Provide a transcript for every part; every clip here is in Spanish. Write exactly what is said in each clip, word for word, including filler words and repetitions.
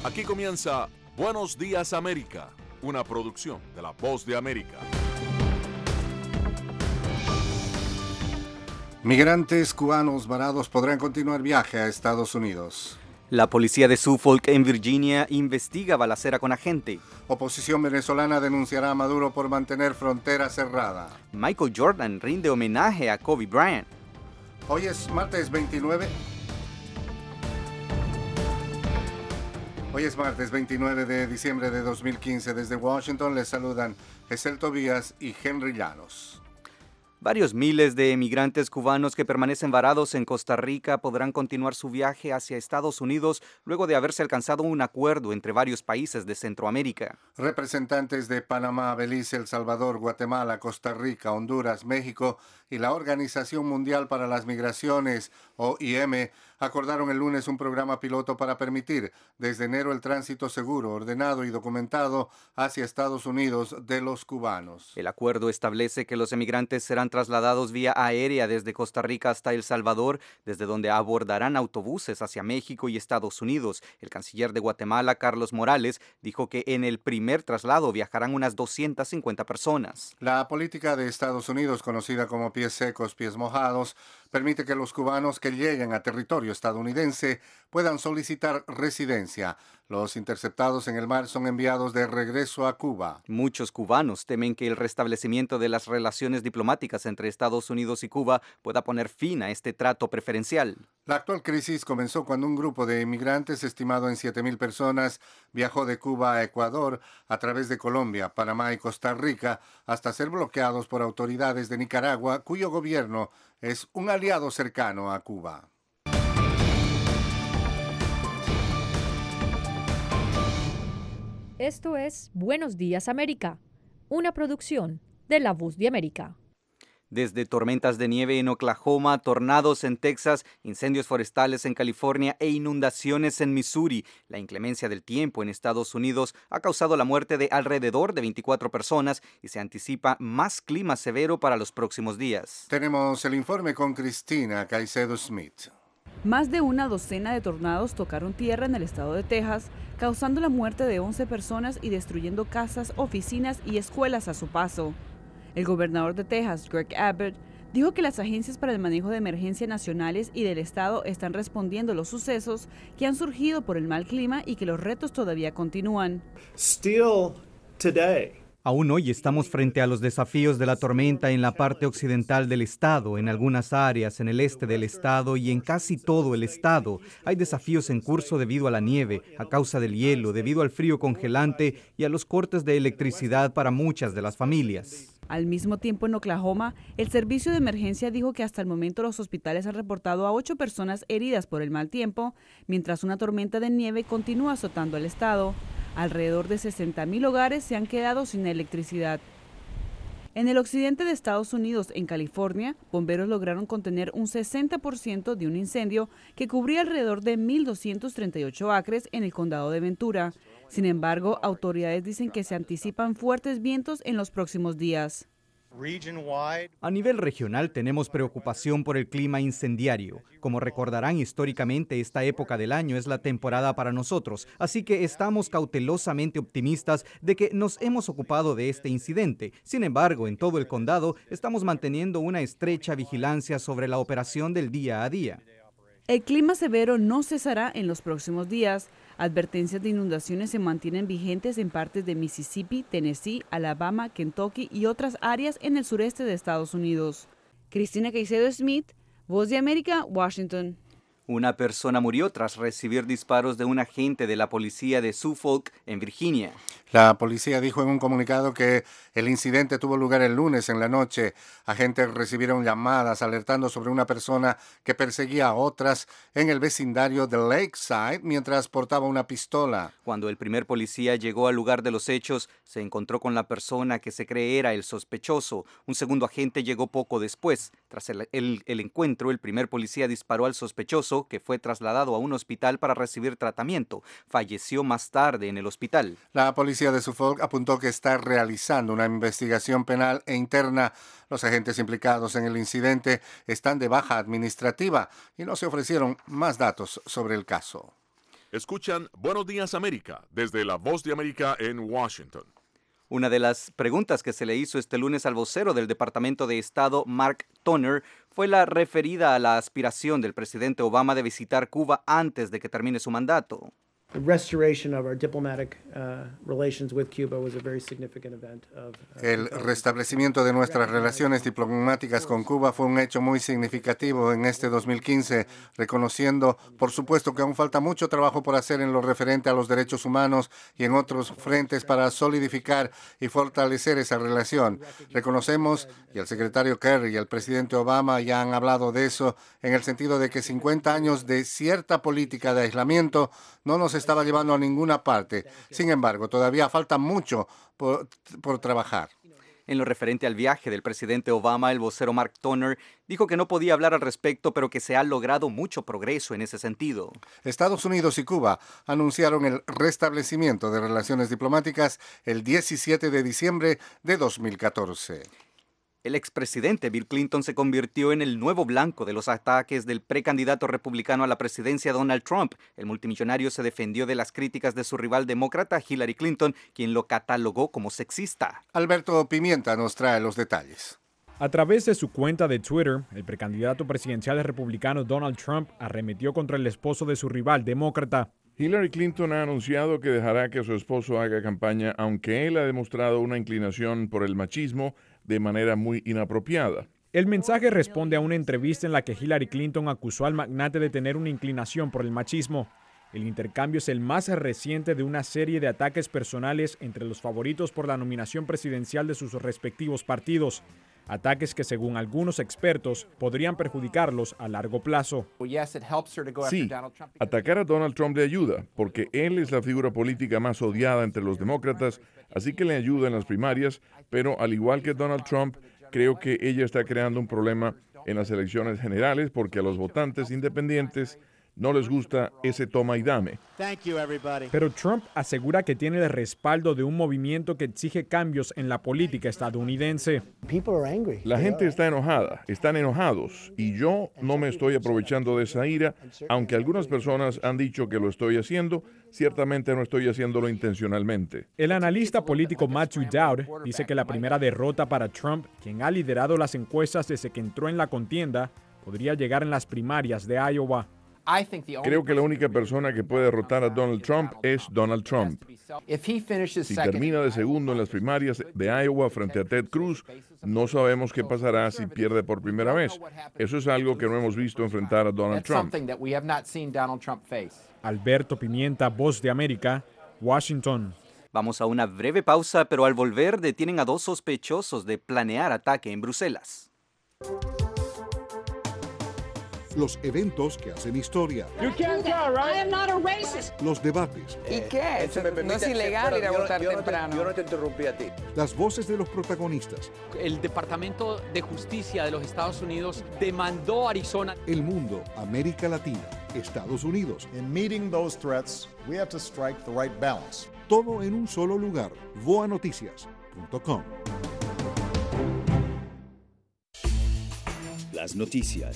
Aquí comienza Buenos Días América, una producción de La Voz de América. Migrantes cubanos varados podrán continuar viaje a Estados Unidos. La policía de Suffolk en Virginia investiga balacera con agente. Oposición venezolana denunciará a Maduro por mantener frontera cerrada. Michael Jordan rinde homenaje a Kobe Bryant. Hoy es martes veintinueve. Hoy es martes veintinueve de diciembre de dos mil quince. Desde Washington les saludan Gesel Tobías y Henry Llanos. Varios miles de emigrantes cubanos que permanecen varados en Costa Rica podrán continuar su viaje hacia Estados Unidos luego de haberse alcanzado un acuerdo entre varios países de Centroamérica. Representantes de Panamá, Belice, El Salvador, Guatemala, Costa Rica, Honduras, México y la Organización Mundial para las Migraciones, O I M, acordaron el lunes un programa piloto para permitir desde enero el tránsito seguro, ordenado y documentado hacia Estados Unidos de los cubanos. El acuerdo establece que los emigrantes serán trasladados vía aérea desde Costa Rica hasta El Salvador, desde donde abordarán autobuses hacia México y Estados Unidos. El canciller de Guatemala, Carlos Morales, dijo que en el primer traslado viajarán unas doscientas cincuenta personas. La política de Estados Unidos, conocida como pies secos, pies mojados, permite que los cubanos que lleguen a territorio estadounidense puedan solicitar residencia. Los interceptados en el mar son enviados de regreso a Cuba. Muchos cubanos temen que el restablecimiento de las relaciones diplomáticas entre Estados Unidos y Cuba pueda poner fin a este trato preferencial. La actual crisis comenzó cuando un grupo de inmigrantes estimado en siete mil personas viajó de Cuba a Ecuador a través de Colombia, Panamá y Costa Rica hasta ser bloqueados por autoridades de Nicaragua, cuyo gobierno es un aliado cercano a Cuba. Esto es Buenos Días América, una producción de La Voz de América. Desde tormentas de nieve en Oklahoma, tornados en Texas, incendios forestales en California e inundaciones en Missouri, la inclemencia del tiempo en Estados Unidos ha causado la muerte de alrededor de veinticuatro personas y se anticipa más clima severo para los próximos días. Tenemos el informe con Cristina Caicedo Smith. Más de una docena de tornados tocaron tierra en el estado de Texas, causando la muerte de once personas y destruyendo casas, oficinas y escuelas a su paso. El gobernador de Texas, Greg Abbott, dijo que las agencias para el manejo de emergencia nacionales y del estado están respondiendo a los sucesos que han surgido por el mal clima y que los retos todavía continúan. Still today. Aún hoy estamos frente a los desafíos de la tormenta en la parte occidental del estado, en algunas áreas, en el este del estado y en casi todo el estado. Hay desafíos en curso debido a la nieve, a causa del hielo, debido al frío congelante y a los cortes de electricidad para muchas de las familias. Al mismo tiempo, en Oklahoma, el servicio de emergencia dijo que hasta el momento los hospitales han reportado a ocho personas heridas por el mal tiempo, mientras una tormenta de nieve continúa azotando el estado. Alrededor de sesenta mil hogares se han quedado sin electricidad. En el occidente de Estados Unidos, en California, bomberos lograron contener un sesenta por ciento de un incendio que cubría alrededor de mil doscientos treinta y ocho acres en el condado de Ventura. Sin embargo, autoridades dicen que se anticipan fuertes vientos en los próximos días. A nivel regional tenemos preocupación por el clima incendiario. Como recordarán, históricamente esta época del año es la temporada para nosotros, así que estamos cautelosamente optimistas de que nos hemos ocupado de este incidente. Sin embargo, en todo el condado estamos manteniendo una estrecha vigilancia sobre la operación del día a día. El clima severo no cesará en los próximos días. Advertencias de inundaciones se mantienen vigentes en partes de Mississippi, Tennessee, Alabama, Kentucky y otras áreas en el sureste de Estados Unidos. Cristina Caicedo Smith, Voz de América, Washington. Una persona murió tras recibir disparos de un agente de la policía de Suffolk, en Virginia. La policía dijo en un comunicado que el incidente tuvo lugar el lunes en la noche. Agentes recibieron llamadas alertando sobre una persona que perseguía a otras en el vecindario de Lakeside mientras portaba una pistola. Cuando el primer policía llegó al lugar de los hechos, se encontró con la persona que se cree era el sospechoso. Un segundo agente llegó poco después. Tras el, el, el encuentro, el primer policía disparó al sospechoso, que fue trasladado a un hospital para recibir tratamiento. Falleció más tarde en el hospital. La policía de Suffolk apuntó que está realizando una investigación penal e interna. Los agentes implicados en el incidente están de baja administrativa y no se ofrecieron más datos sobre el caso. Escuchan Buenos Días América desde La Voz de América en Washington. Una de las preguntas que se le hizo este lunes al vocero del Departamento de Estado, Mark Toner, fue la referida a la aspiración del presidente Obama de visitar Cuba antes de que termine su mandato. The restoration of our diplomatic uh, relations with Cuba was a very significant event of, uh, El restablecimiento de nuestras relaciones diplomáticas con Cuba fue un hecho muy significativo en este dos mil quince, reconociendo, por supuesto, que aún falta mucho trabajo por hacer en lo referente a los derechos humanos y en otros frentes para solidificar y fortalecer esa relación. Reconocemos, y el secretario Kerry y el presidente Obama ya han hablado de eso, en el sentido de que cincuenta años de cierta política de aislamiento no nos estaba llevando a ninguna parte. Sin embargo, todavía falta mucho por, por trabajar. En lo referente al viaje del presidente Obama, el vocero Mark Toner dijo que no podía hablar al respecto, pero que se ha logrado mucho progreso en ese sentido. Estados Unidos y Cuba anunciaron el restablecimiento de relaciones diplomáticas el diecisiete de diciembre de dos mil catorce. El expresidente Bill Clinton se convirtió en el nuevo blanco de los ataques del precandidato republicano a la presidencia Donald Trump. El multimillonario se defendió de las críticas de su rival demócrata Hillary Clinton, quien lo catalogó como sexista. Alberto Pimienta nos trae los detalles. A través de su cuenta de Twitter, el precandidato presidencial republicano Donald Trump arremetió contra el esposo de su rival demócrata. Hillary Clinton ha anunciado que dejará que su esposo haga campaña, aunque él ha demostrado una inclinación por el machismo de manera muy inapropiada. El mensaje responde a una entrevista en la que Hillary Clinton acusó al magnate de tener una inclinación por el machismo. El intercambio es el más reciente de una serie de ataques personales entre los favoritos por la nominación presidencial de sus respectivos partidos. Ataques que, según algunos expertos, podrían perjudicarlos a largo plazo. Sí, atacar a Donald Trump le ayuda, porque él es la figura política más odiada entre los demócratas, así que le ayuda en las primarias, pero al igual que Donald Trump, creo que ella está creando un problema en las elecciones generales porque a los votantes independientes no les gusta ese toma y dame. Pero Trump asegura que tiene el respaldo de un movimiento que exige cambios en la política estadounidense. La gente está enojada, están enojados, y yo no me estoy aprovechando de esa ira, aunque algunas personas han dicho que lo estoy haciendo, ciertamente no estoy haciéndolo intencionalmente. El analista político Matthew Dowd dice que la primera derrota para Trump, quien ha liderado las encuestas desde que entró en la contienda, podría llegar en las primarias de Iowa. Creo que la única persona que puede derrotar a Donald Trump es Donald Trump. Si termina de segundo en las primarias de Iowa frente a Ted Cruz, no sabemos qué pasará si pierde por primera vez. Eso es algo que no hemos visto enfrentar a Donald Trump. Alberto Pimienta, Voz de América, Washington. Vamos a una breve pausa, pero al volver detienen a dos sospechosos de planear ataque en Bruselas. Los eventos que hacen historia. You can't go, right? I am not a racist. Los debates. ¿Y qué? No es ilegal ir a votar temprano. Yo no te interrumpí a ti. Las voces de los protagonistas. El Departamento de Justicia de los Estados Unidos demandó a Arizona. El mundo, América Latina, Estados Unidos. In meeting those threats, we have to strike the right balance. Todo en un solo lugar. voa noticias punto com. Las noticias,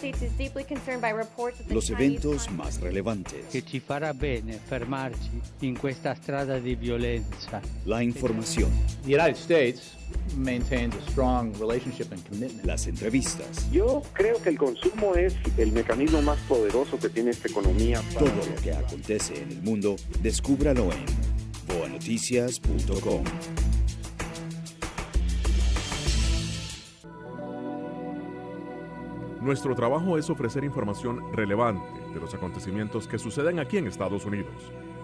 los eventos más relevantes, che ci farà bene fermarci in questa strada di violenza. La información, The United States maintains a strong relationship and commitment. Las entrevistas. Yo creo que el consumo es el mecanismo más poderoso que tiene esta economía. Para... Todo lo que acontece en el mundo, descúbralo en voa noticias punto com. Nuestro trabajo es ofrecer información relevante de los acontecimientos que suceden aquí en Estados Unidos.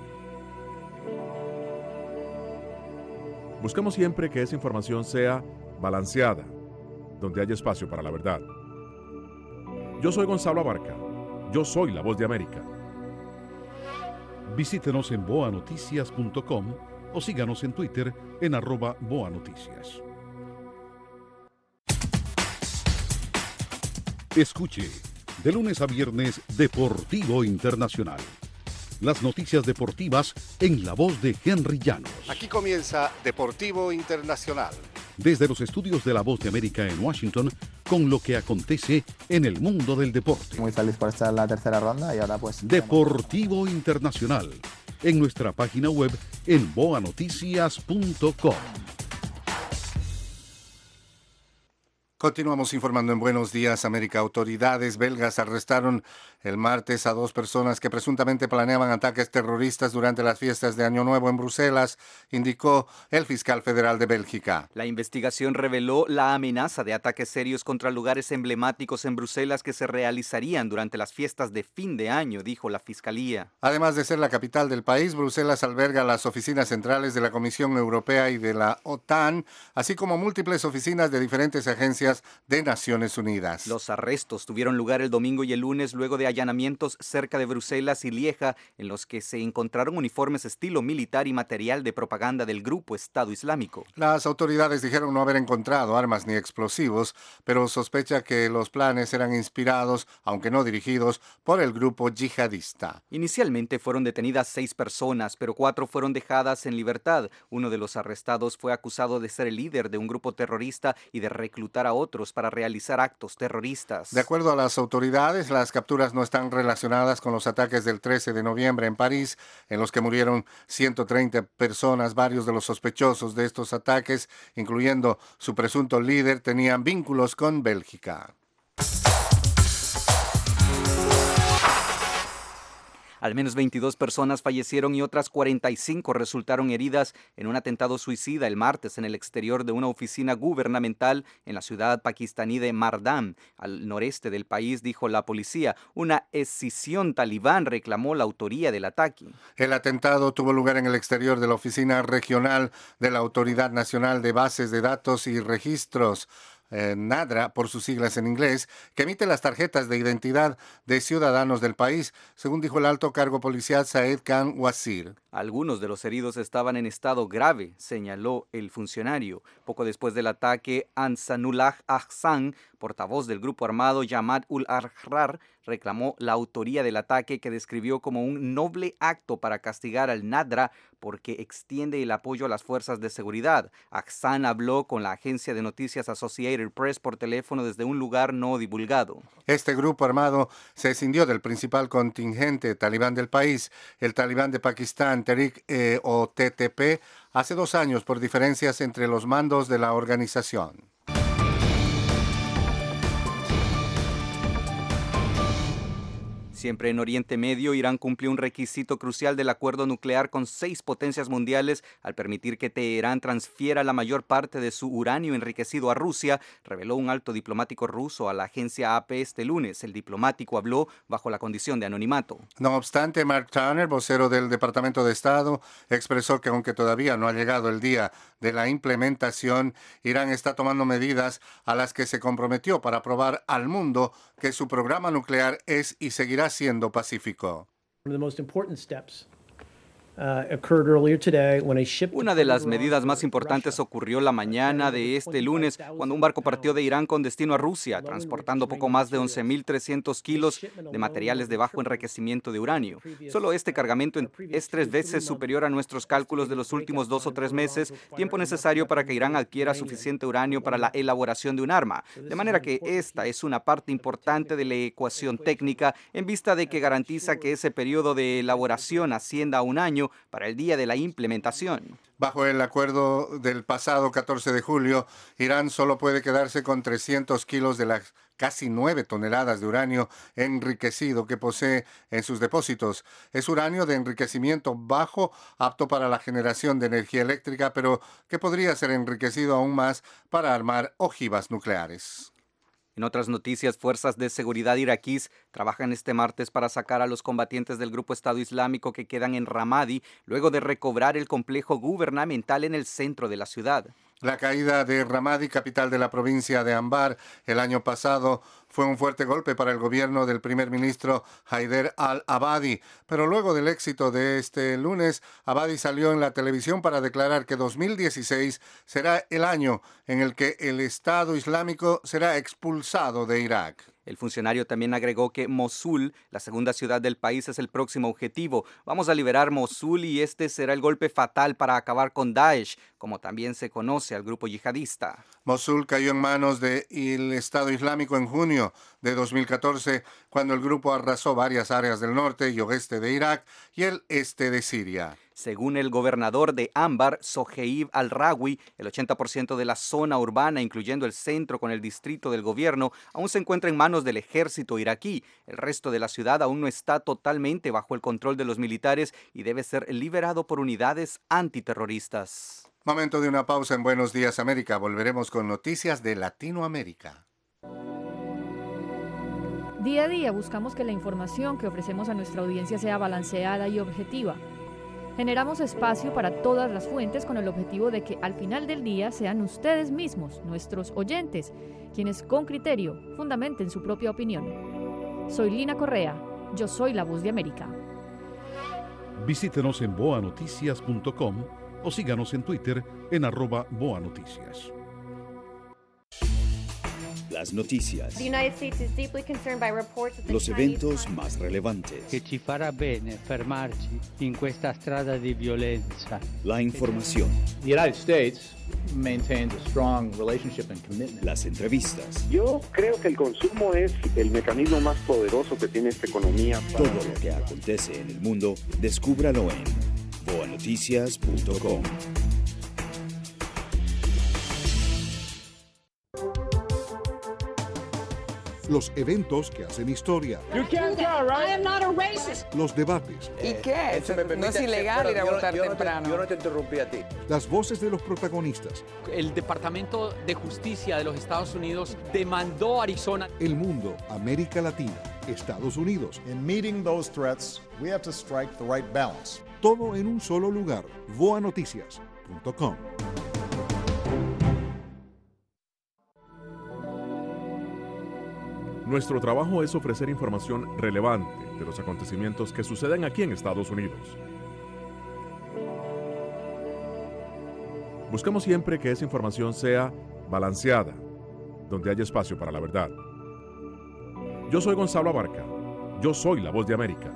Buscamos siempre que esa información sea balanceada, donde haya espacio para la verdad. Yo soy Gonzalo Abarca. Yo soy la Voz de América. Visítenos en voa noticias punto com o síganos en Twitter en arroba voa noticias. Escuche, de lunes a viernes, Deportivo Internacional. Las noticias deportivas en la voz de Henry Llanos. Aquí comienza Deportivo Internacional. Desde los estudios de La Voz de América en Washington, con lo que acontece en el mundo del deporte. Muy feliz por estar en la tercera ronda y ahora pues... Deportivo Internacional, en nuestra página web en boa noticias punto com. Continuamos informando en Buenos Días, América. Autoridades belgas arrestaron el martes a dos personas que presuntamente planeaban ataques terroristas durante las fiestas de Año Nuevo en Bruselas, indicó el fiscal federal de Bélgica. La investigación reveló la amenaza de ataques serios contra lugares emblemáticos en Bruselas que se realizarían durante las fiestas de fin de año, dijo la fiscalía. Además de ser la capital del país, Bruselas alberga las oficinas centrales de la Comisión Europea y de la OTAN, así como múltiples oficinas de diferentes agencias de Naciones Unidas. Los arrestos tuvieron lugar el domingo y el lunes luego de allanamientos cerca de Bruselas y Lieja, en los que se encontraron uniformes estilo militar y material de propaganda del grupo Estado Islámico. Las autoridades dijeron no haber encontrado armas ni explosivos, pero sospecha que los planes eran inspirados, aunque no dirigidos, por el grupo yihadista. Inicialmente fueron detenidas seis personas, pero cuatro fueron dejadas en libertad. Uno de los arrestados fue acusado de ser el líder de un grupo terrorista y de reclutar a otros para realizar actos terroristas. De acuerdo a las autoridades, las capturas no están relacionadas con los ataques del trece de noviembre en París, en los que murieron ciento treinta personas. Varios de los sospechosos de estos ataques, incluyendo su presunto líder, tenían vínculos con Bélgica. Al menos veintidós personas fallecieron y otras cuarenta y cinco resultaron heridas en un atentado suicida el martes en el exterior de una oficina gubernamental en la ciudad pakistaní de Mardam, al noreste del país, dijo la policía. Una escisión talibán reclamó la autoría del ataque. El atentado tuvo lugar en el exterior de la oficina regional de la Autoridad Nacional de Bases de Datos y Registros, Eh, NADRA, por sus siglas en inglés, que emite las tarjetas de identidad de ciudadanos del país, según dijo el alto cargo policial Saed Khan Wazir. Algunos de los heridos estaban en estado grave, señaló el funcionario. Poco después del ataque, Ansanullah Ahsan, portavoz del grupo armado Jamaat-ul-Ahrar, reclamó la autoría del ataque, que describió como un noble acto para castigar al NADRA porque extiende el apoyo a las fuerzas de seguridad. Ahsan habló con la agencia de noticias Associated Press por teléfono desde un lugar no divulgado. Este grupo armado se escindió del principal contingente talibán del país, el talibán de Pakistán, Tehrik eh, o T T P, hace dos años por diferencias entre los mandos de la organización. Siempre en Oriente Medio, Irán cumplió un requisito crucial del acuerdo nuclear con seis potencias mundiales al permitir que Teherán transfiera la mayor parte de su uranio enriquecido a Rusia, reveló un alto diplomático ruso a la agencia A P este lunes. El diplomático habló bajo la condición de anonimato. No obstante, Mark Turner, vocero del Departamento de Estado, expresó que aunque todavía no ha llegado el día de la implementación, Irán está tomando medidas a las que se comprometió para probar al mundo que su programa nuclear es y seguirá siendo pacífico. One of the most important steps Uh, occurred earlier today when a ship Una de las medidas más importantes ocurrió la mañana de este lunes, cuando un barco partió de Irán con destino a Rusia, transportando poco más de once mil trescientos kilos de materiales de bajo enriquecimiento de uranio. Solo este cargamento es tres veces superior a nuestros cálculos de los últimos dos o tres meses, tiempo necesario para que Irán adquiera suficiente uranio para la elaboración de un arma. De manera que esta es una parte importante de la ecuación técnica, en vista de que garantiza que ese periodo de elaboración ascienda a un año para el día de la implementación. Bajo el acuerdo del pasado catorce de julio, Irán solo puede quedarse con trescientos kilos de las casi nueve toneladas de uranio enriquecido que posee en sus depósitos. Es uranio de enriquecimiento bajo, apto para la generación de energía eléctrica, pero que podría ser enriquecido aún más para armar ojivas nucleares. En otras noticias, fuerzas de seguridad iraquíes trabajan este martes para sacar a los combatientes del grupo Estado Islámico que quedan en Ramadi, luego de recobrar el complejo gubernamental en el centro de la ciudad. La caída de Ramadi, capital de la provincia de Anbar, el año pasado fue un fuerte golpe para el gobierno del primer ministro Haider al-Abadi, pero luego del éxito de este lunes, Abadi salió en la televisión para declarar que dos mil dieciséis será el año en el que el Estado Islámico será expulsado de Irak. El funcionario también agregó que Mosul, la segunda ciudad del país, es el próximo objetivo. Vamos a liberar Mosul y este será el golpe fatal para acabar con Daesh, como también se conoce al grupo yihadista. Mosul cayó en manos del Estado Islámico en junio de dos mil catorce, cuando el grupo arrasó varias áreas del norte y oeste de Irak y el este de Siria. Según el gobernador de Ámbar, Soheib al-Rawi, el ochenta por ciento de la zona urbana, incluyendo el centro con el distrito del gobierno, aún se encuentra en manos del ejército iraquí. El resto de la ciudad aún no está totalmente bajo el control de los militares y debe ser liberado por unidades antiterroristas. Momento de una pausa en Buenos Días América. Volveremos con noticias de Latinoamérica. Día a día buscamos que la información que ofrecemos a nuestra audiencia sea balanceada y objetiva. Generamos espacio para todas las fuentes con el objetivo de que al final del día sean ustedes mismos, nuestros oyentes, quienes con criterio fundamenten su propia opinión. Soy Lina Correa, yo soy la Voz de América. Visítenos en boa noticias punto com o síganos en Twitter en arroba boanoticias. Las noticias, los eventos más relevantes, che ci farà bene fermarci in questa strada di violenza. La información, The United States maintains a strong relationship and commitment. Las entrevistas. Yo creo que el consumo es el mecanismo más poderoso que tiene esta economía. Para... Todo lo que acontece en el mundo, descúbralo en boa noticias punto com. Los eventos que hacen historia. You can't go, right? I am not a racist. Los debates. ¿Y qué? No es ilegal ir a votar temprano. Yo no te interrumpí a ti. Las voces de los protagonistas. El Departamento de Justicia de los Estados Unidos demandó a Arizona. El mundo, América Latina, Estados Unidos. In meeting those threats, we have to strike the right balance. Todo en un solo lugar. boa noticias punto com. Nuestro trabajo es ofrecer información relevante de los acontecimientos que suceden aquí en Estados Unidos. Buscamos siempre que esa información sea balanceada, donde haya espacio para la verdad. Yo soy Gonzalo Abarca. Yo soy la Voz de América.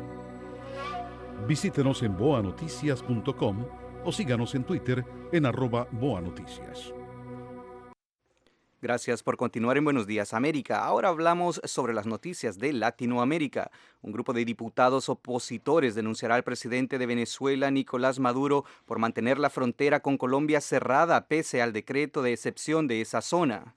Visítenos en boa noticias punto com o síganos en Twitter en arroba boanoticias. Gracias por continuar en Buenos Días América. Ahora hablamos sobre las noticias de Latinoamérica. Un grupo de diputados opositores denunciará al presidente de Venezuela, Nicolás Maduro, por mantener la frontera con Colombia cerrada pese al decreto de excepción de esa zona.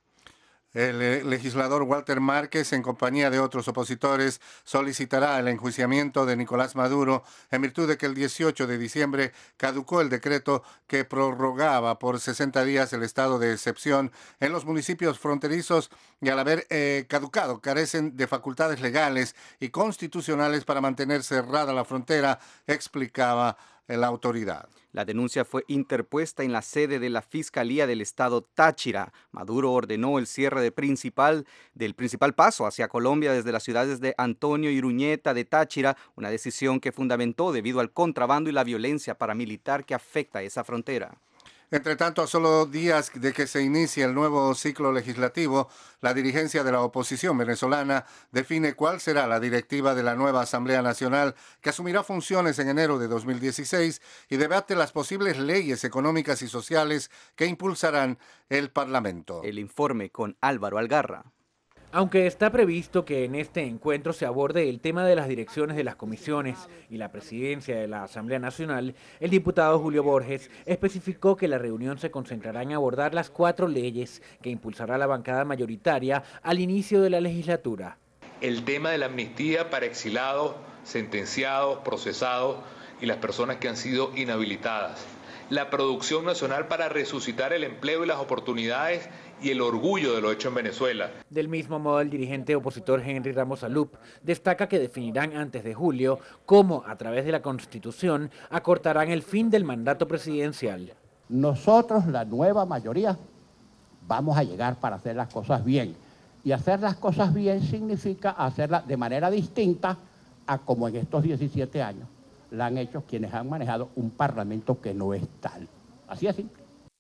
El legislador Walter Márquez, en compañía de otros opositores, solicitará el enjuiciamiento de Nicolás Maduro en virtud de que el dieciocho de diciembre caducó el decreto que prorrogaba por sesenta días el estado de excepción en los municipios fronterizos y al haber eh, caducado carecen de facultades legales y constitucionales para mantener cerrada la frontera, explicaba la autoridad. La denuncia fue interpuesta en la sede de la Fiscalía del Estado Táchira. Maduro ordenó el cierre de principal, del principal paso hacia Colombia desde las ciudades de Antonio y Uruñeta de Táchira, una decisión que fundamentó debido al contrabando y la violencia paramilitar que afecta a esa frontera. Entre tanto, a solo días de que se inicie el nuevo ciclo legislativo, la dirigencia de la oposición venezolana define cuál será la directiva de la nueva Asamblea Nacional que asumirá funciones en enero de dos mil dieciséis y debate las posibles leyes económicas y sociales que impulsarán el Parlamento. El informe con Álvaro Algarra. Aunque está previsto que en este encuentro se aborde el tema de las direcciones de las comisiones y la presidencia de la Asamblea Nacional, el diputado Julio Borges especificó que la reunión se concentrará en abordar las cuatro leyes que impulsará la bancada mayoritaria al inicio de la legislatura. El tema de la amnistía para exilados, sentenciados, procesados y las personas que han sido inhabilitadas. La producción nacional para resucitar el empleo y las oportunidades y el orgullo de lo hecho en Venezuela. Del mismo modo, el dirigente opositor Henry Ramos Alup destaca que definirán antes de julio cómo, a través de la Constitución, acortarán el fin del mandato presidencial. Nosotros, la nueva mayoría, vamos a llegar para hacer las cosas bien. Y hacer las cosas bien significa hacerlas de manera distinta a como en estos diecisiete años la han hecho quienes han manejado un parlamento que no es tal. Así es simple.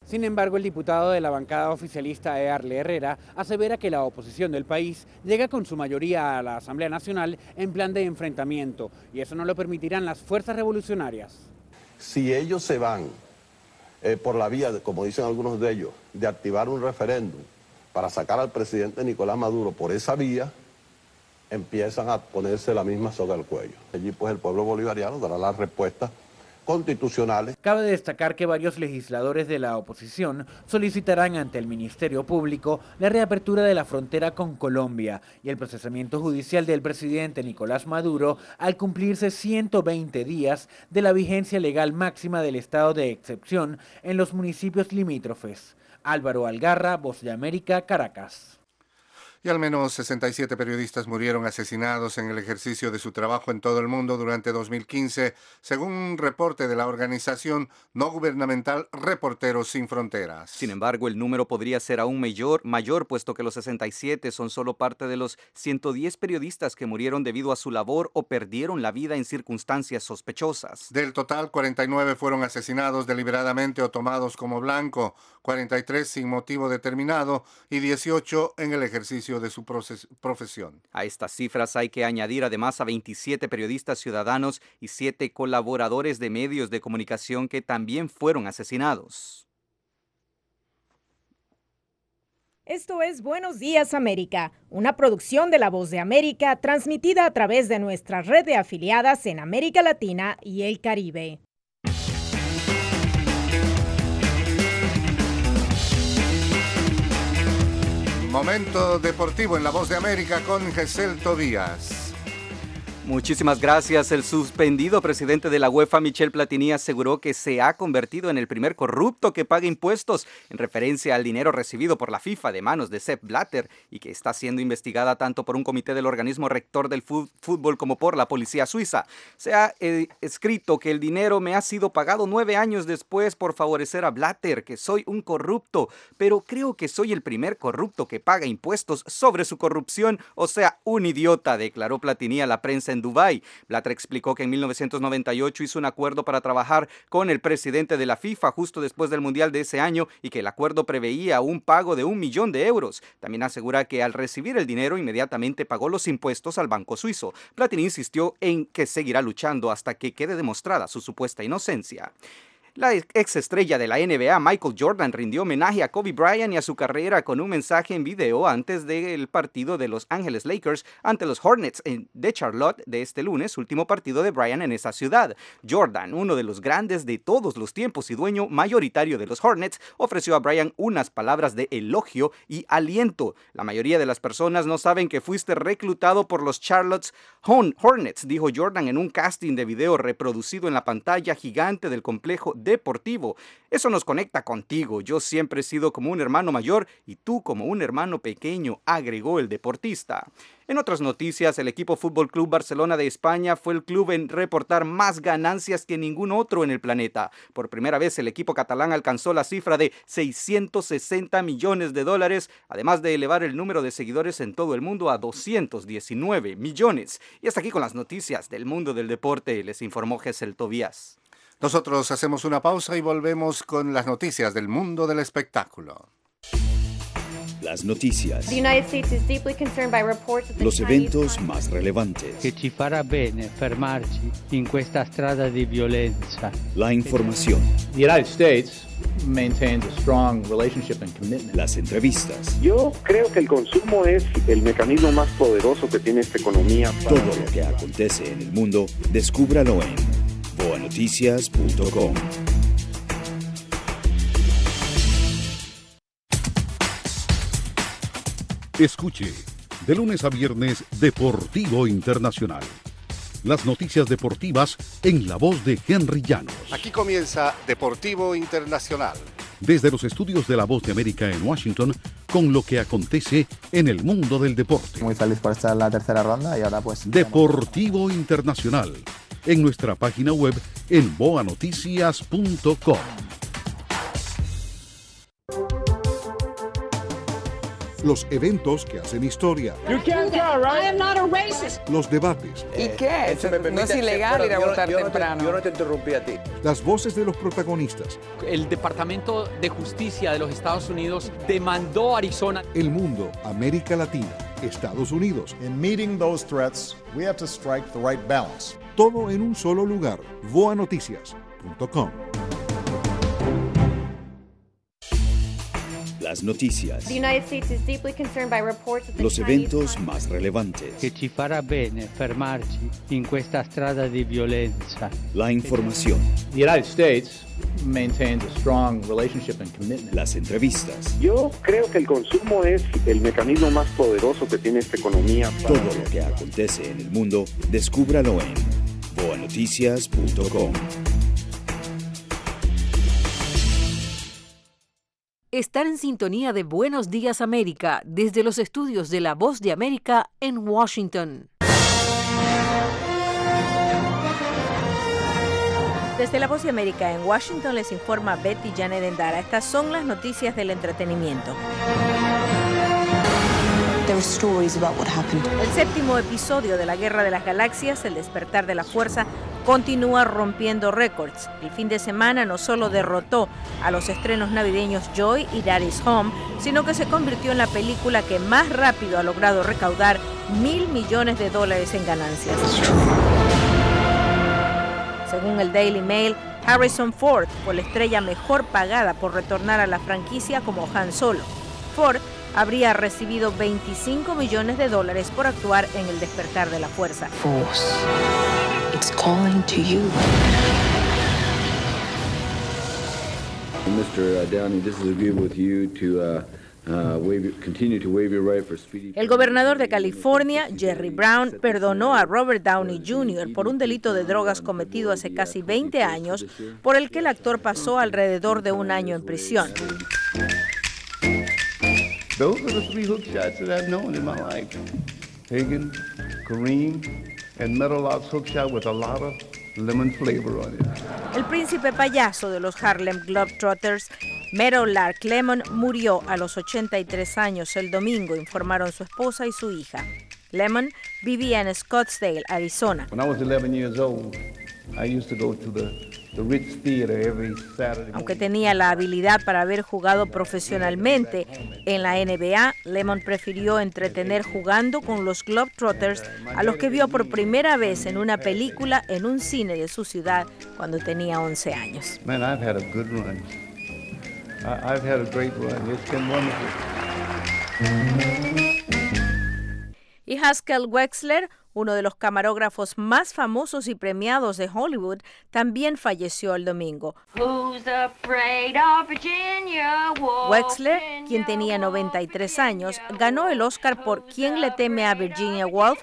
Sin embargo, el diputado de la bancada oficialista Earle Herrera asevera que la oposición del país llega con su mayoría a la Asamblea Nacional en plan de enfrentamiento, y eso no lo permitirán las fuerzas revolucionarias. Si ellos se van eh, por la vía, de, como dicen algunos de ellos, de activar un referéndum para sacar al presidente Nicolás Maduro por esa vía, empiezan a ponerse la misma soga al cuello. Allí pues el pueblo bolivariano dará las respuestas constitucionales. Cabe destacar que varios legisladores de la oposición solicitarán ante el Ministerio Público la reapertura de la frontera con Colombia y el procesamiento judicial del presidente Nicolás Maduro al cumplirse ciento veinte días de la vigencia legal máxima del estado de excepción en los municipios limítrofes. Álvaro Algarra, Voz de América, Caracas. Y al menos sesenta y siete periodistas murieron asesinados en el ejercicio de su trabajo en todo el mundo durante dos mil quince, según un reporte de la organización no gubernamental Reporteros Sin Fronteras. Sin embargo, el número podría ser aún mayor, mayor, puesto que los sesenta y siete son solo parte de los ciento diez periodistas que murieron debido a su labor o perdieron la vida en circunstancias sospechosas. Del total, cuarenta y nueve fueron asesinados deliberadamente o tomados como blanco, cuarenta y tres sin motivo determinado y dieciocho en el ejercicio de su profesión. A estas cifras hay que añadir además a veintisiete periodistas ciudadanos y siete colaboradores de medios de comunicación que también fueron asesinados. Esto es Buenos Días América, una producción de La Voz de América transmitida a través de nuestra red de afiliadas en América Latina y el Caribe. Momento deportivo en La Voz de América con Gesel Tobías. Muchísimas gracias. El suspendido presidente de la UEFA, Michel Platini, aseguró que se ha convertido en el primer corrupto que paga impuestos, en referencia al dinero recibido por la FIFA de manos de Sepp Blatter y que está siendo investigada tanto por un comité del organismo rector del fútbol como por la policía suiza. Se ha eh, escrito que el dinero me ha sido pagado nueve años después por favorecer a Blatter, que soy un corrupto, pero creo que soy el primer corrupto que paga impuestos sobre su corrupción, o sea, un idiota, declaró Platini a la prensa en Dubái. Blatter explicó que en mil novecientos noventa y ocho hizo un acuerdo para trabajar con el presidente de la FIFA justo después del Mundial de ese año y que el acuerdo preveía un pago de un millón de euros. También asegura que al recibir el dinero inmediatamente pagó los impuestos al banco suizo. Platini insistió en que seguirá luchando hasta que quede demostrada su supuesta inocencia. La ex estrella de la N B A, Michael Jordan, rindió homenaje a Kobe Bryant y a su carrera con un mensaje en video antes del partido de Los Ángeles Lakers ante los Hornets de Charlotte de este lunes, último partido de Bryant en esa ciudad. Jordan, uno de los grandes de todos los tiempos y dueño mayoritario de los Hornets, ofreció a Bryant unas palabras de elogio y aliento. La mayoría de las personas no saben que fuiste reclutado por los Charlotte Hornets, dijo Jordan en un casting de video reproducido en la pantalla gigante del complejo deportivo. Eso nos conecta contigo. Yo siempre he sido como un hermano mayor y tú como un hermano pequeño, agregó el deportista. En otras noticias, el equipo Fútbol Club Barcelona de España fue el club en reportar más ganancias que ningún otro en el planeta. Por primera vez, el equipo catalán alcanzó la cifra de seiscientos sesenta millones de dólares, además de elevar el número de seguidores en todo el mundo a doscientos diecinueve millones. Y hasta aquí con las noticias del mundo del deporte, les informó Gesel Tobías. Nosotros hacemos una pausa y volvemos con las noticias del mundo del espectáculo. Las noticias. Los eventos más relevantes. Che ci farà bene fermarci in questa strada di violenza. La información. The United States maintains a strong relationship and commitment. Las entrevistas. Yo creo que el consumo es el mecanismo más poderoso que tiene esta economía. Para... Todo lo que acontece en el mundo, descúbralo en boa noticias punto com. Escuche, de lunes a viernes, Deportivo Internacional. Las noticias deportivas en la voz de Henry Llanos. Aquí comienza Deportivo Internacional. Desde los estudios de La Voz de América en Washington, con lo que acontece en el mundo del deporte. Muy feliz por estar en la tercera ronda y ahora pues... Deportivo Internacional, en nuestra página web en boa noticias punto com. los eventos que hacen historia, You can't go, right? I am not a racist. los debates, ¿Y qué? No es ilegal ir a votar temprano. Yo no te interrumpí a ti. las voces de los protagonistas, El Departamento de Justicia de los Estados Unidos demandó a Arizona. el mundo, América Latina, Estados Unidos. In meeting those threats, we have to strike the right balance. Todo en un solo lugar. voa noticias punto com. Las noticias, The United States is deeply concerned by reports that the los Chinese eventos más relevantes, Che ci farà bene fermarci in questa strada di violenza. la información, The United States maintains a strong relationship and commitment. las entrevistas, Yo creo que el consumo es el mecanismo más poderoso que tiene esta economía. Para... todo lo que acontece en el mundo, descúbralo en voa noticias punto com. Estar en sintonía de Buenos Días América desde los estudios de La Voz de América en Washington. Desde La Voz de América en Washington les informa Betty Janet Endara. Estas son las noticias del entretenimiento. There are stories about what happened. El séptimo episodio de la Guerra de las Galaxias, El despertar de la fuerza, continúa rompiendo récords. El fin de semana no solo derrotó a los estrenos navideños Joy y Daddy's Home, sino que se convirtió en la película que más rápido ha logrado recaudar mil millones de dólares en ganancias. Según el Daily Mail, Harrison Ford fue la estrella mejor pagada por retornar a la franquicia como Han Solo. Ford habría recibido veinticinco millones de dólares por actuar en El despertar de la fuerza. Force. It's calling to you. mister Downey, this is a good with you to uh, uh, waive, continue to waive your right for speedy. El gobernador de California, Jerry Brown, perdonó a Robert Downey junior por un delito de drogas cometido hace casi veinte años, por el que el actor pasó alrededor de un año en prisión. Those are the three hook shots that I've known in my life. Hagen, Kareem, and Meadowlark's hook shot with a lot of lemon flavor on it. El príncipe payaso de los Harlem Globetrotters, Meadowlark Lemon, murió a los ochenta y tres años el domingo, informaron su esposa y su hija. Lemon vivía en Scottsdale, Arizona. When I was eleven years old, I used to go to the, the Ritz Theater every Saturday morning. Aunque tenía la habilidad para haber jugado profesionalmente en la N B A, Lemon prefirió entretener jugando con los Globetrotters, a los que vio por primera vez en una película en un cine de su ciudad cuando tenía once años. Man, I've had a good run. I, I've had a great run. It's been wonderful. Y Haskell Wexler, uno de los camarógrafos más famosos y premiados de Hollywood, también falleció el domingo. Wexler, quien tenía noventa y tres años, ganó el Oscar por ¿Quién le teme a Virginia Woolf?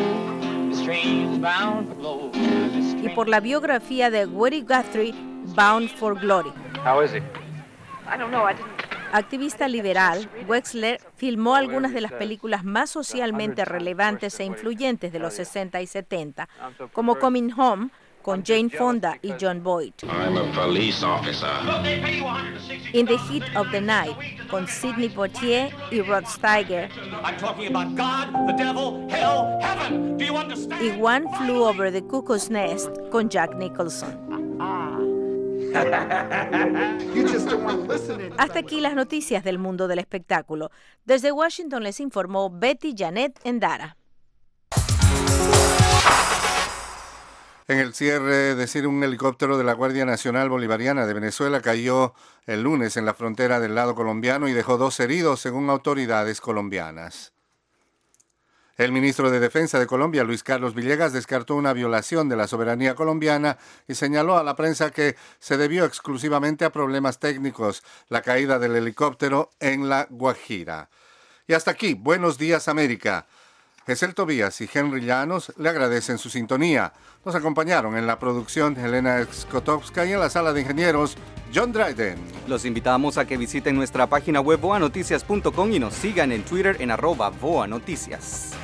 Y por la biografía de Woody Guthrie, Bound for Glory. How is he? I don't know, I didn't... Activista liberal, Wexler filmó algunas de las películas más socialmente relevantes e influyentes de los sesenta y setenta, como Coming Home, con Jane Fonda y John Boyd. I'm a police officer. In the Heat of the Night, con Sidney Poitier y Rod Steiger. I'm talking about God, the devil, hell, heaven. Do you understand? Y One Flew Over the Cuckoo's Nest, con Jack Nicholson. Hasta aquí las noticias del mundo del espectáculo. Desde Washington les informó Betty Janet Endara. En el cierre, decir, un helicóptero de la Guardia Nacional Bolivariana de Venezuela cayó el lunes en la frontera del lado colombiano y dejó dos heridos, según autoridades colombianas. El ministro de Defensa de Colombia, Luis Carlos Villegas, descartó una violación de la soberanía colombiana y señaló a la prensa que se debió exclusivamente a problemas técnicos la caída del helicóptero en La Guajira. Y hasta aquí, Buenos Días América. Gesell Tobías y Henry Llanos le agradecen su sintonía. Nos acompañaron en la producción Helena Skotowska y en la sala de ingenieros John Dryden. Los invitamos a que visiten nuestra página web voa noticias punto com y nos sigan en Twitter en arroba voa noticias.